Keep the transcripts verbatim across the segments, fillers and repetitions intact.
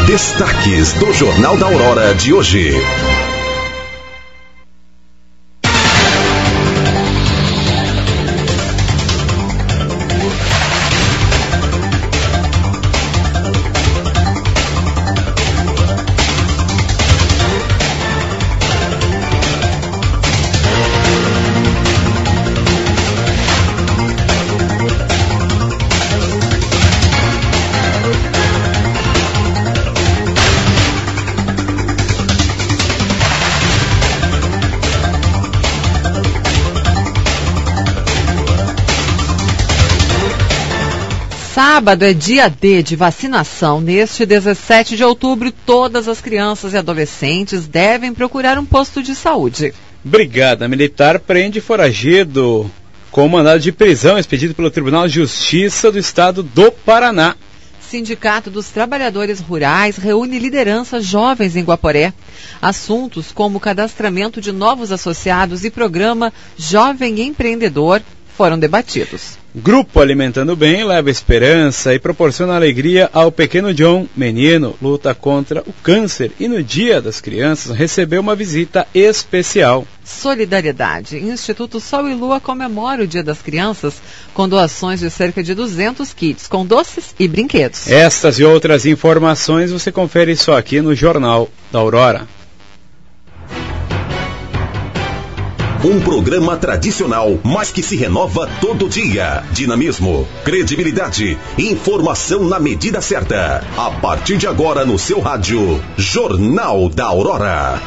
Destaques do Jornal da Aurora de hoje. Sábado é dia D de vacinação. Neste dezessete de outubro, todas as crianças e adolescentes devem procurar um posto de saúde. Brigada Militar prende foragido com mandado de prisão expedido pelo Tribunal de Justiça do Estado do Paraná. Sindicato dos Trabalhadores Rurais reúne lideranças jovens em Guaporé. Assuntos como cadastramento de novos associados e programa Jovem Empreendedor foram debatidos. Grupo Alimentando Bem leva esperança e proporciona alegria ao pequeno John. Menino luta contra o câncer e no Dia das Crianças recebeu uma visita especial. Solidariedade. Instituto Sol e Lua comemora o Dia das Crianças com doações de cerca de duzentos kits com doces e brinquedos. Estas e outras informações você confere só aqui no Jornal da Aurora. Um programa tradicional, mas que se renova todo dia. Dinamismo, credibilidade, informação na medida certa. A partir de agora no seu rádio, Jornal da Aurora.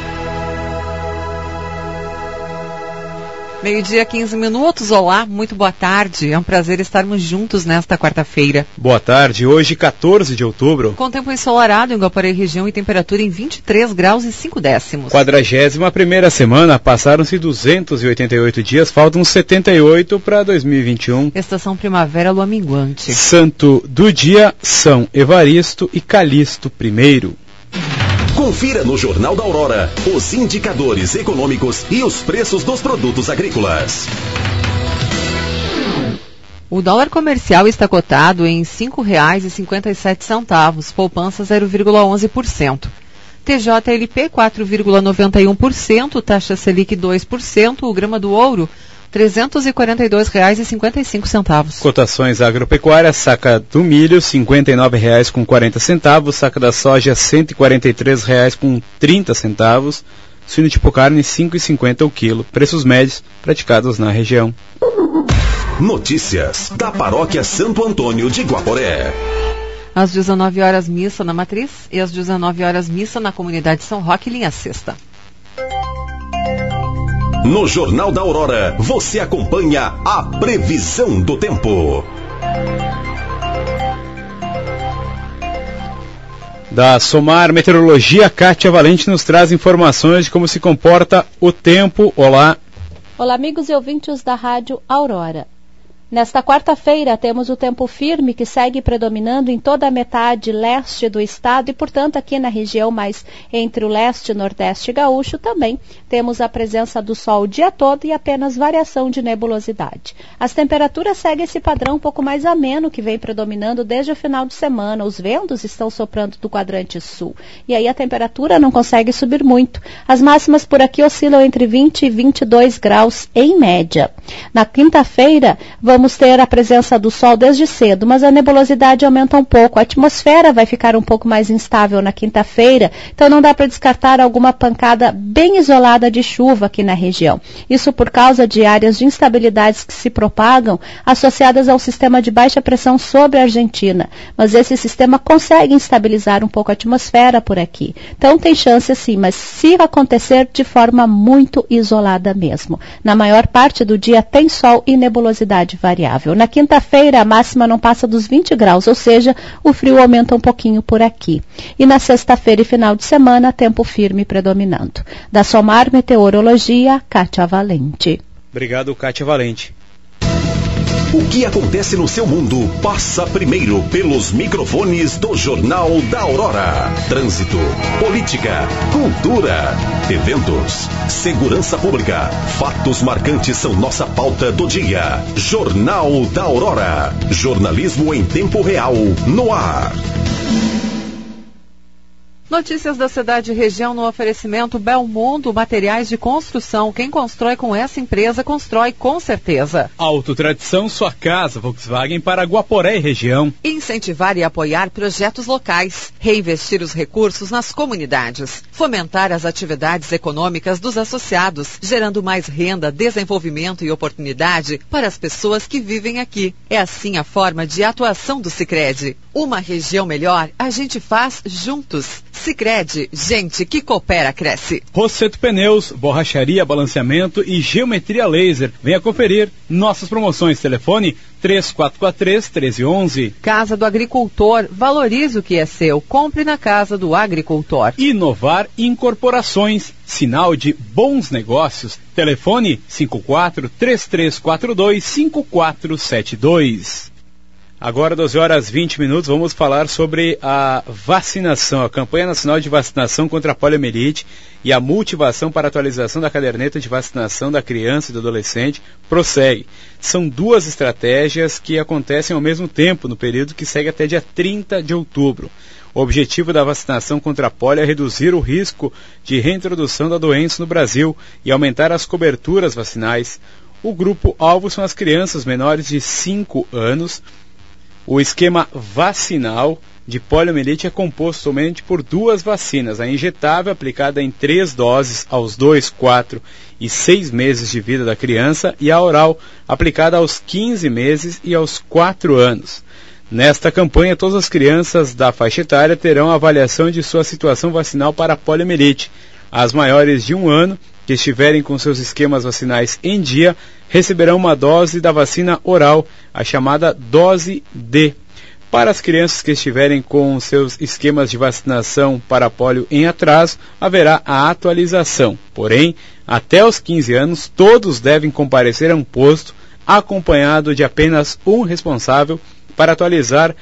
Meio-dia, quinze minutos. Olá, muito boa tarde. É um prazer estarmos juntos nesta quarta-feira. Boa tarde. Hoje, quatorze de outubro. Com tempo ensolarado em Guaporé região e temperatura em vinte e três graus e cinco décimos. quadragésima primeira semana. Passaram-se duzentos e oitenta e oito dias. Faltam setenta e oito para dois mil e vinte e um. Estação primavera, lua minguante. Santo do dia, São Evaristo e Calixto I. Confira no Jornal da Aurora os indicadores econômicos e os preços dos produtos agrícolas. O dólar comercial está cotado em cinco reais e cinquenta e sete centavos, poupança zero vírgula onze por cento. T J L P quatro vírgula noventa e um por cento, taxa Selic dois por cento, o grama do ouro trezentos e quarenta e dois reais e cinquenta e cinco centavos. Cotações agropecuárias, saca do milho cinquenta e nove reais com quarenta centavos, saca da soja cento e quarenta e três reais com trinta centavos, suíno tipo carne cinco reais e cinquenta centavos o quilo, preços médios praticados na região. Notícias da Paróquia Santo Antônio de Guaporé. Às dezenove horas missa na Matriz e às dezenove horas missa na Comunidade São Roque, linha sexta. No Jornal da Aurora, você acompanha a previsão do tempo. Da Somar Meteorologia, Kátia Valente nos traz informações de como se comporta o tempo. Olá. Olá, amigos e ouvintes da Rádio Aurora. Nesta quarta-feira, temos o tempo firme que segue predominando em toda a metade leste do estado e, portanto, aqui na região mais entre o leste e nordeste gaúcho, também temos a presença do sol o dia todo e apenas variação de nebulosidade. As temperaturas seguem esse padrão um pouco mais ameno que vem predominando desde o final de semana. Os ventos estão soprando do quadrante sul e aí a temperatura não consegue subir muito. As máximas por aqui oscilam entre vinte e vinte e dois graus em média. Na quinta-feira, vamos Vamos ter a presença do sol desde cedo, mas a nebulosidade aumenta um pouco. A atmosfera vai ficar um pouco mais instável na quinta-feira, então não dá para descartar alguma pancada bem isolada de chuva aqui na região. Isso por causa de áreas de instabilidades que se propagam associadas ao sistema de baixa pressão sobre a Argentina. Mas esse sistema consegue instabilizar um pouco a atmosfera por aqui. Então tem chance sim, mas se acontecer de forma muito isolada mesmo. Na maior parte do dia tem sol e nebulosidade variável. Na quinta-feira, a máxima não passa dos vinte graus, ou seja, o frio aumenta um pouquinho por aqui. E na sexta-feira e final de semana, tempo firme predominando. Da Somar Meteorologia, Kátia Valente. Obrigado, Kátia Valente. O que acontece no seu mundo passa primeiro pelos microfones do Jornal da Aurora. Trânsito, política, cultura, eventos, segurança pública. Fatos marcantes são nossa pauta do dia. Jornal da Aurora. Jornalismo em tempo real, no ar. Notícias da cidade e região no oferecimento Belmundo, materiais de construção. Quem constrói com essa empresa, constrói com certeza. Autotradição, sua casa, Volkswagen para Guaporé e região. Incentivar e apoiar projetos locais. Reinvestir os recursos nas comunidades. Fomentar as atividades econômicas dos associados, gerando mais renda, desenvolvimento e oportunidade para as pessoas que vivem aqui. É assim a forma de atuação do Sicredi. Uma região melhor, a gente faz juntos. Sicredi, gente que coopera, cresce. Rosseto Pneus, borracharia, balanceamento e geometria laser. Venha conferir nossas promoções. Telefone três quatro quatro três, um três um um. Casa do Agricultor, valorize o que é seu. Compre na Casa do Agricultor. Inovar Incorporações, sinal de bons negócios. Telefone cinco quatro três três quatro dois cinco quatro sete dois. Agora, doze horas e vinte minutos, vamos falar sobre a vacinação, a campanha nacional de vacinação contra a poliomielite e a multivação para atualização da caderneta de vacinação da criança e do adolescente prossegue. São duas estratégias que acontecem ao mesmo tempo no período que segue até dia trinta de outubro. O objetivo da vacinação contra a polio é reduzir o risco de reintrodução da doença no Brasil e aumentar as coberturas vacinais. O grupo-alvo são as crianças menores de cinco anos. O esquema vacinal de poliomielite é composto somente por duas vacinas, a injetável aplicada em três doses aos dois, quatro e seis meses de vida da criança e a oral aplicada aos quinze meses e aos quatro anos. Nesta campanha, todas as crianças da faixa etária terão avaliação de sua situação vacinal para a poliomielite. As maiores de um ano, que estiverem com seus esquemas vacinais em dia, receberão uma dose da vacina oral, a chamada dose D. Para as crianças que estiverem com seus esquemas de vacinação para polio em atraso, haverá a atualização. Porém, até os quinze anos, todos devem comparecer a um posto, acompanhado de apenas um responsável, para atualizar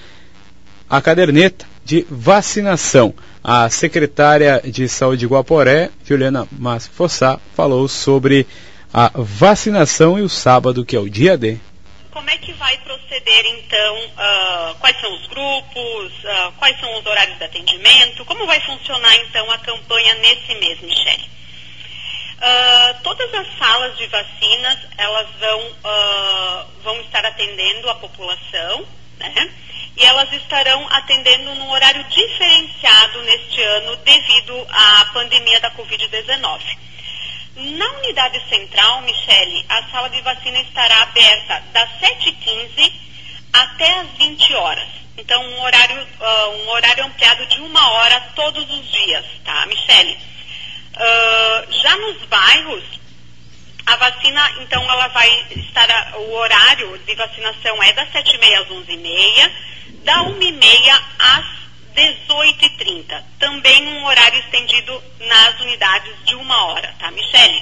a caderneta de vacinação. A secretária de Saúde de Guaporé, Juliana Massi Fossá, falou sobre a vacinação e o sábado, que é o dia D. Como é que vai proceder, então, uh, quais são os grupos, uh, quais são os horários de atendimento, como vai funcionar, então, a campanha nesse mês, Michele? Uh, todas as salas de vacinas, elas vão, uh, vão estar atendendo a população, né? E elas estarão atendendo num horário diferenciado neste ano devido à pandemia da covid dezenove. Na unidade central, Michele, a sala de vacina estará aberta das sete e quinze até as vinte horas. Então, um horário, uh, um horário ampliado de uma hora todos os dias, tá, Michele? Uh, já nos bairros, a vacina, então, ela vai estar, o horário de vacinação é das sete e meia às onze e meia, da uma e meia às dezoito e trinta. Também um horário estendido nas unidades de uma hora, tá, Michele?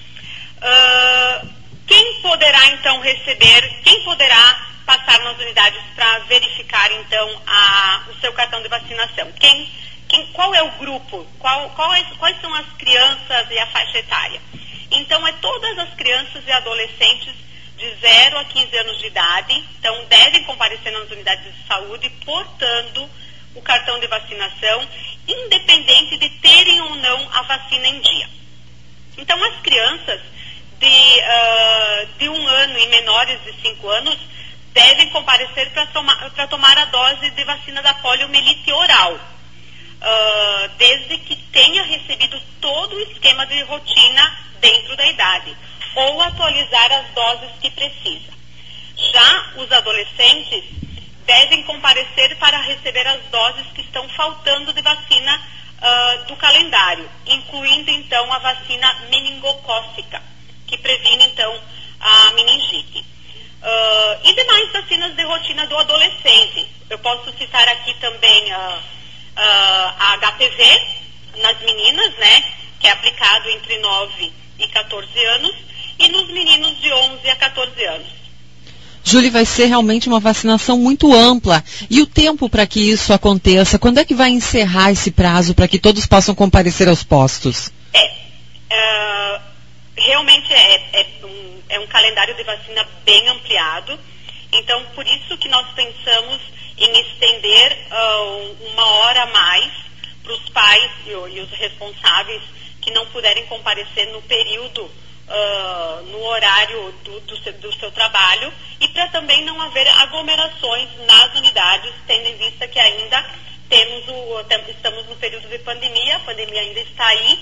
Uh, quem poderá, então, receber, quem poderá passar nas unidades para verificar, então, a, o seu cartão de vacinação? Quem, quem, qual é o grupo? Qual, qual é, quais são as crianças e a faixa etária? Então, é todas as crianças e adolescentes de zero a quinze anos de idade, então devem comparecer nas unidades de saúde portando o cartão de vacinação, independente de terem ou não a vacina em dia. Então, as crianças de, uh, de um ano e menores de cinco anos devem comparecer para tomar, para tomar a dose de vacina da poliomielite oral, uh, desde que tenha recebido todo o esquema de rotina dentro da idade, ou atualizar as doses que precisa. Já os adolescentes devem comparecer para receber as doses que estão faltando de vacina uh, do calendário, incluindo, então, a vacina meningocócica, que previne, então, a meningite. Uh, e demais vacinas de rotina do adolescente. Eu posso citar aqui também uh, uh, a H P V nas meninas, né, que é aplicado entre nove e quatorze anos, e nos meninos de onze a quatorze anos. Júlia, vai ser realmente uma vacinação muito ampla. E o tempo para que isso aconteça? Quando é que vai encerrar esse prazo para que todos possam comparecer aos postos? É, uh, realmente é, é, um, é um calendário de vacina bem ampliado. Então, por isso que nós pensamos em estender uh, uma hora a mais para os pais e, e os responsáveis que não puderem comparecer no período, uh, no horário do, do, seu, do seu trabalho, e para também não haver aglomerações nas unidades, tendo em vista que ainda temos o, estamos no período de pandemia, a pandemia ainda está aí,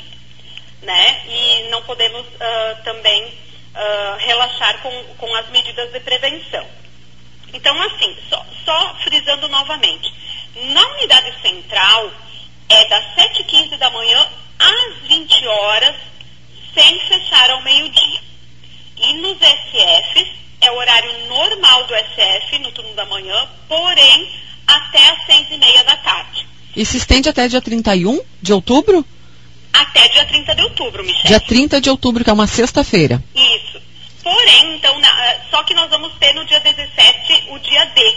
né? E não podemos uh, também uh, relaxar com, com as medidas de prevenção. Então, assim, só, só frisando novamente, na unidade central é das sete e quinze da manhã às vinte horas, sem fechar ao meio-dia. E nos S Fs é o horário normal do S F, no turno da manhã, porém até às seis e meia da tarde. E se estende até dia trinta e um de outubro? Até dia trinta de outubro, Michele. Dia trinta de outubro, que é uma sexta-feira. Isso. Porém, então, na, só que nós vamos ter no dia dezessete o dia D,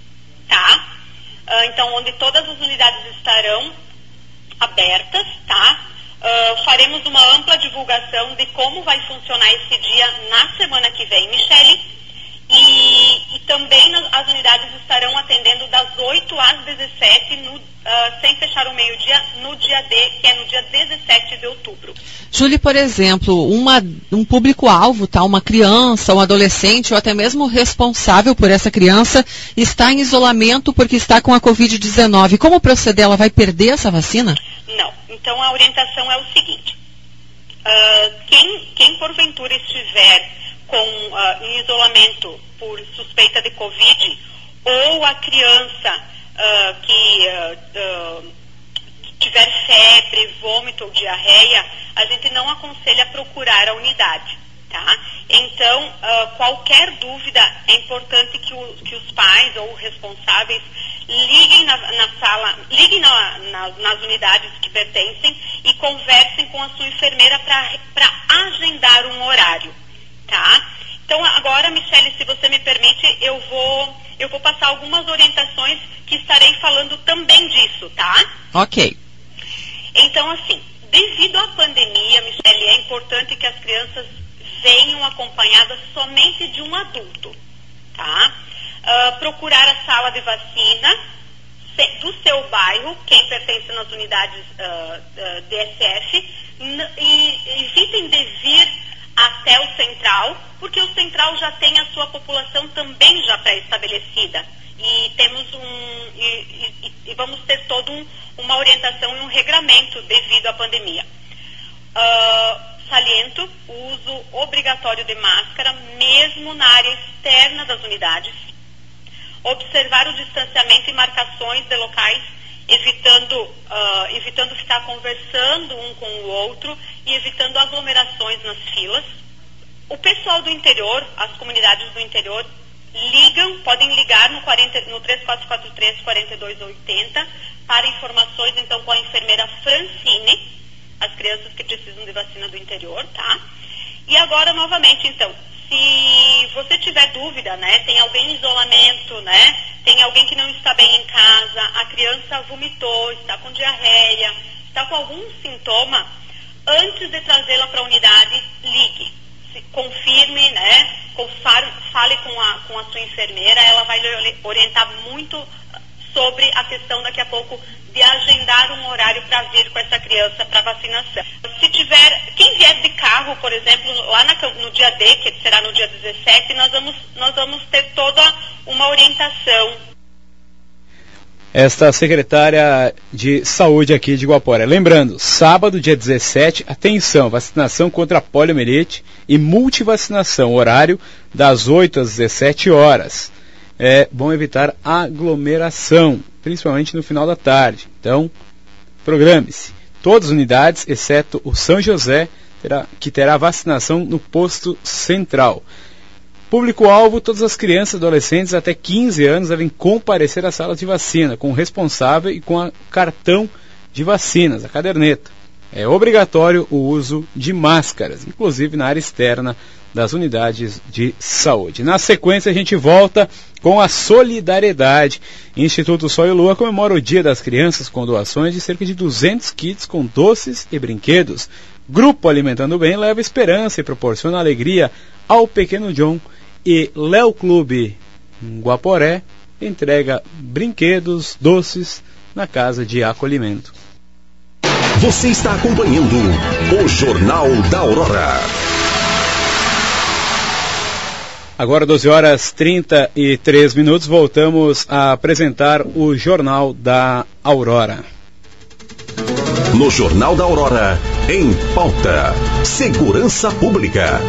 tá? Uh, então, onde todas as unidades estarão abertas, tá? Uh, faremos uma ampla divulgação de como vai funcionar esse dia na semana que vem, Michele. E, e também nas, as unidades estarão atendendo das oito às dezessete, no, uh, sem fechar o meio-dia, no dia D, que é no dia dezessete de outubro. Júlia, por exemplo, uma, um público-alvo, tá? Uma criança, um adolescente, ou até mesmo o responsável por essa criança, está em isolamento porque está com a covid dezenove. Como proceder? Ela vai perder essa vacina? Não. Então, a orientação é o seguinte. Uh, quem, quem porventura estiver com, uh, em isolamento por suspeita de Covid, ou a criança uh, que, uh, uh, que tiver febre, vômito ou diarreia, a gente não aconselha procurar a unidade, tá? Então, uh, qualquer dúvida, é importante que, o, que os pais ou responsáveis liguem na, na sala, liguem na, na, nas unidades que pertencem e conversem com a sua enfermeira para agendar um horário. Tá? Então, agora, Michele, se você me permite, eu vou, eu vou passar algumas orientações que estarei falando também disso, tá? Ok. Então, assim, devido à pandemia, Michele, é importante que as crianças venham acompanhadas somente de um adulto, tá? Uh, procurar a sala de vacina do seu bairro, quem pertence nas unidades uh, uh, D S F, e evitem de vir até o central, porque o central já tem a sua população também já pré-estabelecida. E temos um e, e, e vamos ter toda um, uma orientação e um regramento devido à pandemia. Uh, saliento o uso obrigatório de máscara, mesmo na área externa das unidades. Observar o distanciamento e marcações de locais, evitando, uh, evitando ficar conversando um com o outro e evitando aglomerações nas filas. O pessoal do interior, as comunidades do interior, ligam, podem ligar no, quarenta, no três quatro quatro três, quatro dois oito zero para informações, então, com a enfermeira Francine, as crianças que precisam de vacina do interior, tá? E agora, novamente, então, se você tiver dúvida, né, tem alguém em isolamento, né, tem alguém que não está bem em casa, a criança vomitou, está com diarreia, está com algum sintoma, antes de trazê-la para a unidade, ligue. Se confirme, né, fale com a, com a sua enfermeira, ela vai lhe orientar muito sobre a questão daqui a pouco de agendar um horário para vir com essa criança para vacinação. Se tiver, quem vier de carro, por exemplo, lá na, no dia D, que será no dia dezessete, nós vamos, nós vamos ter toda uma orientação. Esta secretária de saúde aqui de Guaporé. Lembrando, sábado, dia dezessete, atenção, vacinação contra a poliomielite e multivacinação, horário das oito às dezessete horas. É bom evitar aglomeração, principalmente no final da tarde. Então, programe-se. Todas as unidades, exceto o São José, terá, que terá vacinação no posto central. Público-alvo, todas as crianças e adolescentes até quinze anos devem comparecer às salas de vacina, com o responsável e com o cartão de vacinas, a caderneta. É obrigatório o uso de máscaras, inclusive na área externa das unidades de saúde. Na sequência, a gente volta com a solidariedade. Instituto Sol e Lua comemora o Dia das Crianças com doações de cerca de duzentos kits com doces e brinquedos. Grupo Alimentando Bem leva esperança e proporciona alegria ao pequeno John. E Léo Clube Guaporé entrega brinquedos, doces na casa de acolhimento. Você está acompanhando o Jornal da Aurora. Agora doze horas e trinta e três minutos, voltamos a apresentar o Jornal da Aurora. No Jornal da Aurora, em pauta, segurança pública.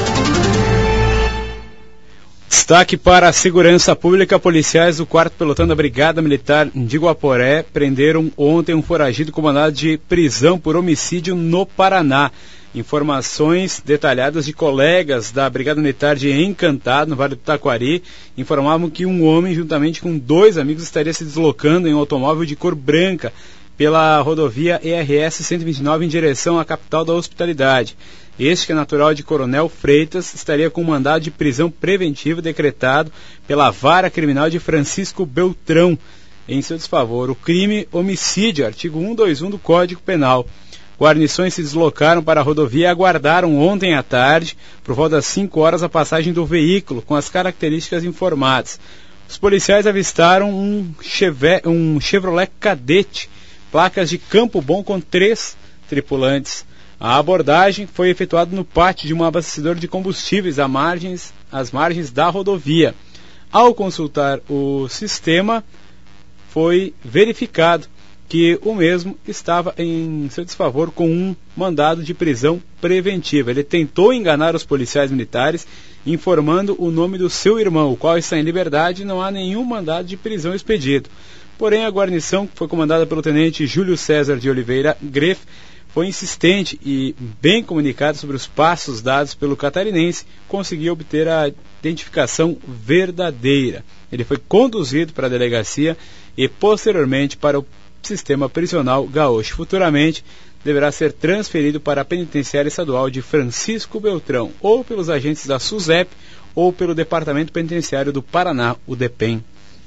Destaque para a segurança pública. Policiais do quarto Pelotão da Brigada Militar de Guaporé prenderam ontem um foragido com mandado de prisão por homicídio no Paraná. Informações detalhadas de colegas da Brigada Militar de Encantado, no Vale do Taquari, informavam que um homem, juntamente com dois amigos, estaria se deslocando em um automóvel de cor branca pela rodovia E R S cento e vinte e nove em direção à capital da Hospitalidade. Este, que é natural de Coronel Freitas, estaria com um mandado de prisão preventiva decretado pela Vara Criminal de Francisco Beltrão em seu desfavor. O crime homicídio, artigo cento e vinte e um do Código Penal. Guarnições se deslocaram para a rodovia e aguardaram ontem à tarde, por volta das cinco horas, a passagem do veículo com as características informadas. Os policiais avistaram um, Cheve, um Chevrolet Cadete, placas de Campo Bom, com três tripulantes. A abordagem foi efetuada no pátio de um abastecedor de combustíveis à margens, às margens da rodovia. Ao consultar o sistema, foi verificado que o mesmo estava em seu desfavor com um mandado de prisão preventiva. Ele tentou enganar os policiais militares, informando o nome do seu irmão, o qual está em liberdade e não há nenhum mandado de prisão expedido. Porém, a guarnição, que foi comandada pelo tenente Júlio César de Oliveira Greff, foi insistente e, bem comunicado sobre os passos dados pelo catarinense, conseguiu obter a identificação verdadeira. Ele foi conduzido para a delegacia e, posteriormente, para o sistema prisional gaúcho. Futuramente, deverá ser transferido para a penitenciária estadual de Francisco Beltrão, ou pelos agentes da SUSEP, ou pelo Departamento Penitenciário do Paraná, o DEPEN.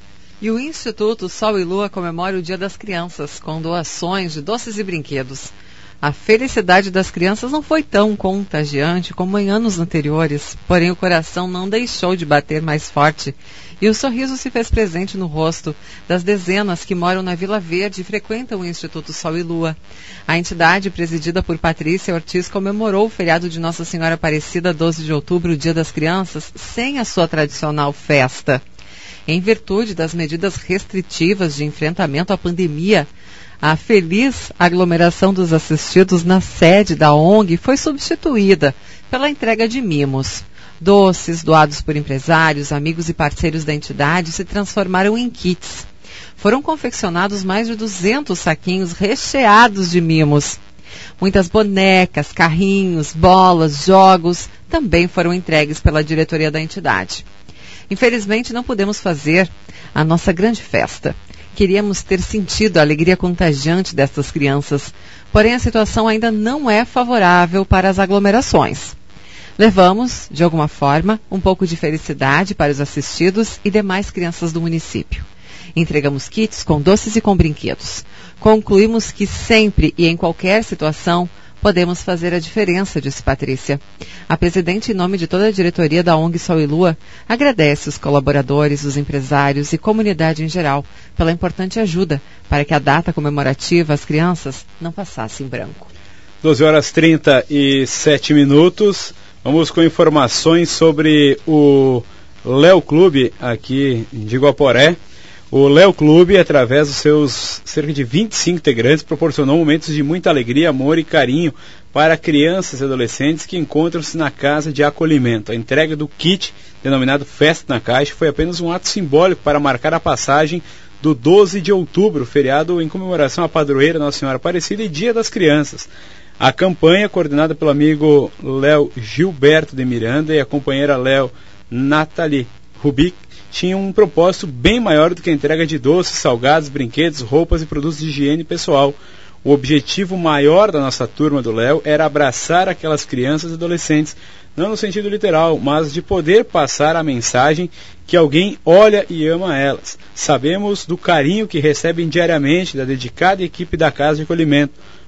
E o Instituto Sol e Lua comemora o Dia das Crianças, com doações de doces e brinquedos. A felicidade das crianças não foi tão contagiante como em anos anteriores, porém o coração não deixou de bater mais forte e o sorriso se fez presente no rosto das dezenas que moram na Vila Verde e frequentam o Instituto Sol e Lua. A entidade, presidida por Patrícia Ortiz, comemorou o feriado de Nossa Senhora Aparecida, doze de outubro, o Dia das Crianças, sem a sua tradicional festa. Em virtude das medidas restritivas de enfrentamento à pandemia, a feliz aglomeração dos assistidos na sede da O N G foi substituída pela entrega de mimos. Doces doados por empresários, amigos e parceiros da entidade se transformaram em kits. Foram confeccionados mais de duzentos saquinhos recheados de mimos. Muitas bonecas, carrinhos, bolas, jogos também foram entregues pela diretoria da entidade. Infelizmente, não pudemos fazer a nossa grande festa. Queríamos ter sentido a alegria contagiante destas crianças, porém a situação ainda não é favorável para as aglomerações. Levamos, de alguma forma, um pouco de felicidade para os assistidos e demais crianças do município. Entregamos kits com doces e com brinquedos. Concluímos que sempre e em qualquer situação podemos fazer a diferença, disse Patrícia. A presidente, em nome de toda a diretoria da O N G Sol e Lua, agradece os colaboradores, os empresários e comunidade em geral pela importante ajuda para que a data comemorativa às crianças não passasse em branco. doze horas e trinta e sete minutos. Vamos com informações sobre o Léo Clube aqui de Guaporé. O Léo Clube, através dos seus cerca de vinte e cinco integrantes, proporcionou momentos de muita alegria, amor e carinho para crianças e adolescentes que encontram-se na casa de acolhimento. A entrega do kit, denominado Festa na Caixa, foi apenas um ato simbólico para marcar a passagem do doze de outubro, feriado em comemoração à padroeira Nossa Senhora Aparecida e Dia das Crianças. A campanha, coordenada pelo amigo Léo Gilberto de Miranda e a companheira Léo Nathalie Rubik, tinha um propósito bem maior do que a entrega de doces, salgados, brinquedos, roupas e produtos de higiene pessoal. O objetivo maior da nossa turma do Léo era abraçar aquelas crianças e adolescentes, não no sentido literal, mas de poder passar a mensagem que alguém olha e ama elas. Sabemos do carinho que recebem diariamente da dedicada equipe da Casa de Acolhimento.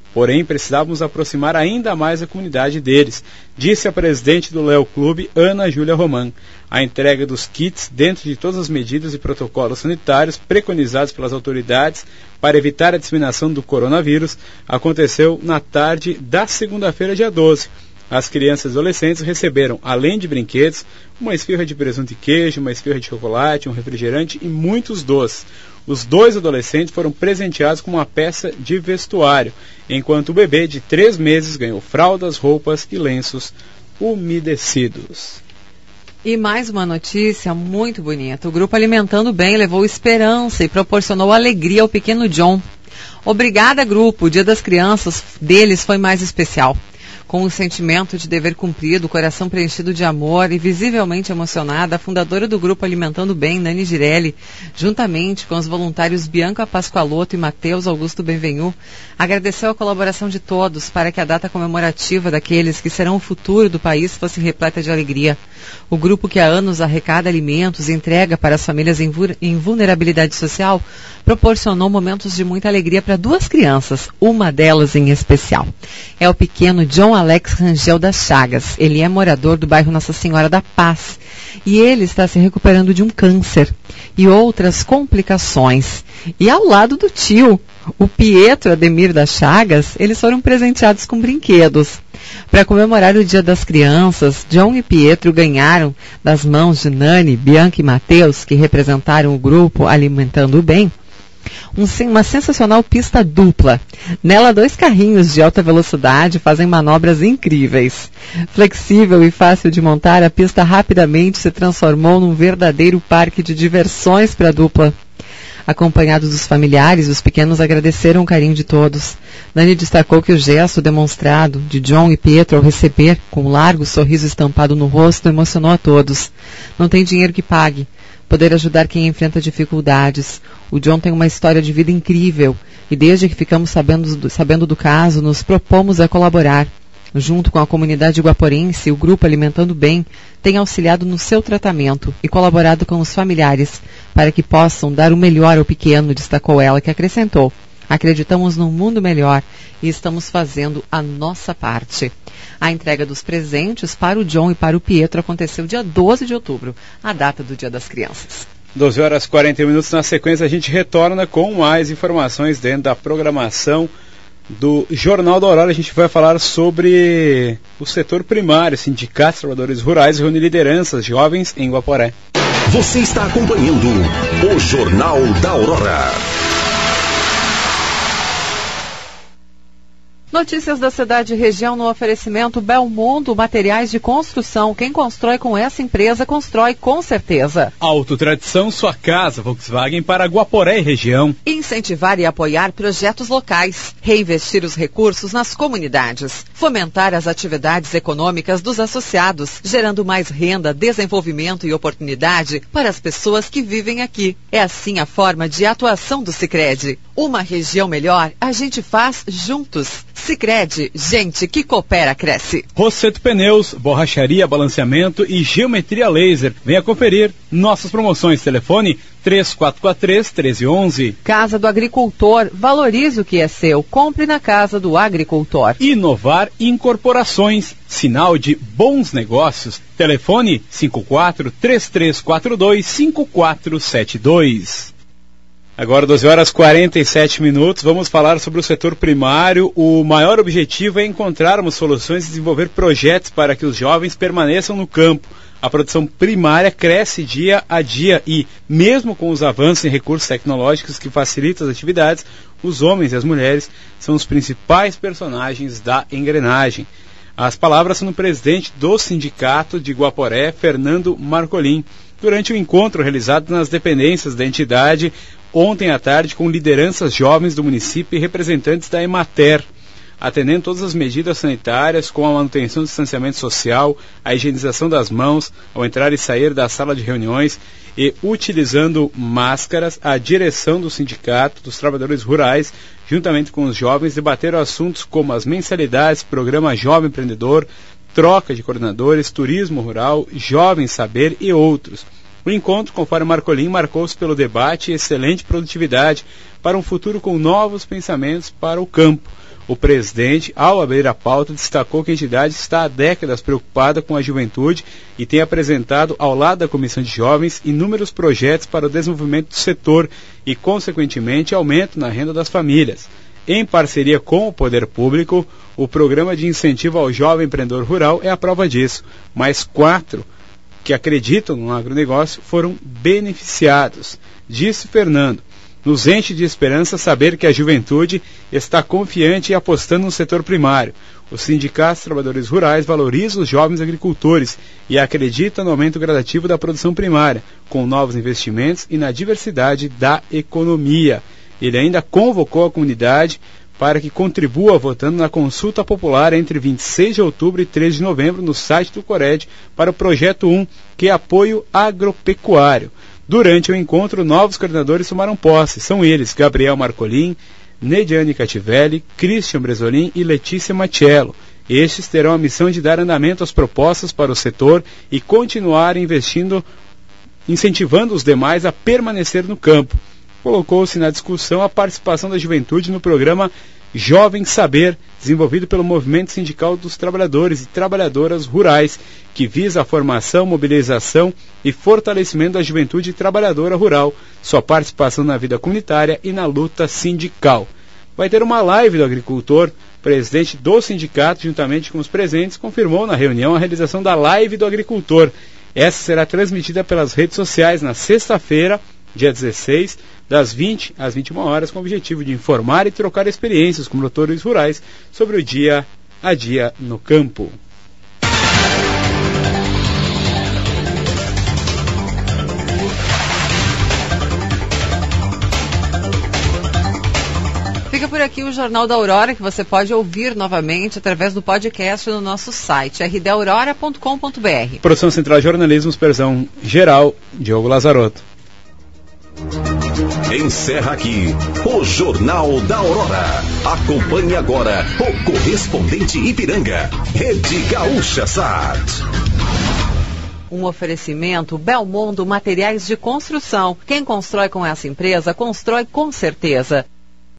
Porém, precisávamos aproximar ainda mais a comunidade deles, disse a presidente do Léo Clube, Ana Júlia Roman. A entrega dos kits, dentro de todas as medidas e protocolos sanitários preconizados pelas autoridades para evitar a disseminação do coronavírus, aconteceu na tarde da segunda-feira, dia doze. As crianças e adolescentes receberam, além de brinquedos, uma esfirra de presunto e queijo, uma esfirra de chocolate, um refrigerante e muitos doces. Os dois adolescentes foram presenteados com uma peça de vestuário, enquanto o bebê de três meses ganhou fraldas, roupas e lenços umedecidos. E mais uma notícia muito bonita. O Grupo Alimentando Bem levou esperança e proporcionou alegria ao pequeno John. Obrigada, grupo. O Dia das Crianças deles foi mais especial. Com o sentimento de dever cumprido, o coração preenchido de amor e visivelmente emocionada, a fundadora do Grupo Alimentando Bem, Nani Girelli, juntamente com os voluntários Bianca Pascoaloto e Matheus Augusto Benvenu, agradeceu a colaboração de todos para que a data comemorativa daqueles que serão o futuro do país fosse repleta de alegria. O grupo, que há anos arrecada alimentos e entrega para as famílias em, vu- em vulnerabilidade social, proporcionou momentos de muita alegria para duas crianças, uma delas em especial. É o pequeno John Alex Rangel das Chagas. Ele é morador do bairro Nossa Senhora da Paz e ele está se recuperando de um câncer e outras complicações. E ao lado do tio, o Pietro Ademir das Chagas, eles foram presenteados com brinquedos. Para comemorar o Dia das Crianças, John e Pietro ganharam das mãos de Nani, Bianca e Matheus, que representaram o grupo Alimentando Bem, Um, uma sensacional pista dupla. Nela, dois carrinhos de alta velocidade fazem manobras incríveis. Flexível e fácil de montar, a pista rapidamente se transformou num verdadeiro parque de diversões para a dupla. Acompanhados dos familiares, os pequenos agradeceram o carinho de todos. Nani destacou que o gesto demonstrado de John e Pietro ao receber, com um largo sorriso estampado no rosto, emocionou a todos. Não tem dinheiro que pague. Poder ajudar quem enfrenta dificuldades. O John tem uma história de vida incrível e desde que ficamos sabendo do, sabendo do caso, nos propomos a colaborar. Junto com a comunidade guaporense, o Grupo Alimentando Bem tem auxiliado no seu tratamento e colaborado com os familiares para que possam dar o melhor ao pequeno, destacou ela, que acrescentou: acreditamos num mundo melhor e estamos fazendo a nossa parte. A entrega dos presentes para o John e para o Pietro aconteceu dia doze de outubro, a data do Dia das Crianças. doze horas e quarenta minutos, na sequência a gente retorna com mais informações dentro da programação do Jornal da Aurora. A gente vai falar sobre o setor primário, sindicatos, trabalhadores rurais, reúne lideranças jovens em Guaporé. Você está acompanhando o Jornal da Aurora. Notícias da cidade e região no oferecimento Belmundo Materiais de Construção. Quem constrói com essa empresa, constrói com certeza. Autotradição, sua casa, Volkswagen para Guaporé e região. Incentivar e apoiar projetos locais. Reinvestir os recursos nas comunidades. Fomentar as atividades econômicas dos associados, gerando mais renda, desenvolvimento e oportunidade para as pessoas que vivem aqui. É assim a forma de atuação do Sicredi. Uma região melhor, a gente faz juntos. Sicredi, gente que coopera, cresce. Rosseto Pneus, borracharia, balanceamento e geometria laser. Venha conferir nossas promoções. Telefone três quatro quatro três, um três um um. Casa do Agricultor, valorize o que é seu. Compre na Casa do Agricultor. Inovar Incorporações, sinal de bons negócios. Telefone cinco quatro três três quatro dois cinco quatro sete dois. Agora doze horas e quarenta e sete minutos, vamos falar sobre o setor primário. O maior objetivo é encontrarmos soluções e desenvolver projetos para que os jovens permaneçam no campo. A produção primária cresce dia a dia e, mesmo com os avanços em recursos tecnológicos que facilitam as atividades, os homens e as mulheres são os principais personagens da engrenagem. As palavras são do presidente do sindicato de Guaporé, Fernando Marcolin, durante o encontro realizado nas dependências da entidade ontem à tarde com lideranças jovens do município e representantes da Emater, atendendo todas as medidas sanitárias, com a manutenção do distanciamento social, a higienização das mãos ao entrar e sair da sala de reuniões e utilizando máscaras. A direção do sindicato dos trabalhadores rurais, juntamente com os jovens, debateram assuntos como as mensalidades, programa Jovem Empreendedor, troca de coordenadores, turismo rural, Jovem Saber e outros. O encontro, conforme Marcolin, marcou-se pelo debate e excelente produtividade para um futuro com novos pensamentos para o campo. O presidente, ao abrir a pauta, destacou que a entidade está há décadas preocupada com a juventude e tem apresentado, ao lado da Comissão de Jovens, inúmeros projetos para o desenvolvimento do setor e, consequentemente, aumento na renda das famílias. Em parceria com o poder público, o programa de incentivo ao jovem empreendedor rural é a prova disso. Mais quatro que acreditam no agronegócio foram beneficiados. Disse Fernando: nos enche de esperança saber que a juventude está confiante e apostando no setor primário. Os sindicatos trabalhadores rurais valorizam os jovens agricultores e acreditam no aumento gradativo da produção primária, com novos investimentos e na diversidade da economia. Ele ainda convocou a comunidade para que contribua votando na consulta popular entre vinte e seis de outubro e treze de novembro no site do Cored para o Projeto um, que é apoio agropecuário. Durante o encontro, novos coordenadores tomaram posse. São eles: Gabriel Marcolin, Nediane Cativelli, Christian Bresolin e Letícia Machello. Estes terão a missão de dar andamento às propostas para o setor e continuar investindo, incentivando os demais a permanecer no campo. Colocou-se na discussão a participação da juventude no programa Jovem Saber, desenvolvido pelo Movimento Sindical dos Trabalhadores e Trabalhadoras Rurais, que visa a formação, mobilização e fortalecimento da juventude trabalhadora rural, sua participação na vida comunitária e na luta sindical. Vai ter uma live do agricultor. O presidente do sindicato, juntamente com os presentes, confirmou na reunião a realização da live do agricultor. Essa será transmitida pelas redes sociais na sexta-feira, dia dezesseis, das vinte às vinte e uma horas, com o objetivo de informar e trocar experiências com produtores rurais sobre o dia a dia no campo. Fica por aqui o Jornal da Aurora, que você pode ouvir novamente através do podcast no nosso site, r d aurora ponto com ponto b r. Produção Central de Jornalismo, supervisão geral, Diogo Lazarotto. Encerra aqui o Jornal da Aurora. Acompanhe agora o correspondente Ipiranga, Rede Gaúcha Sat. Um oferecimento Belmondo Materiais de Construção. Quem constrói com essa empresa, constrói com certeza.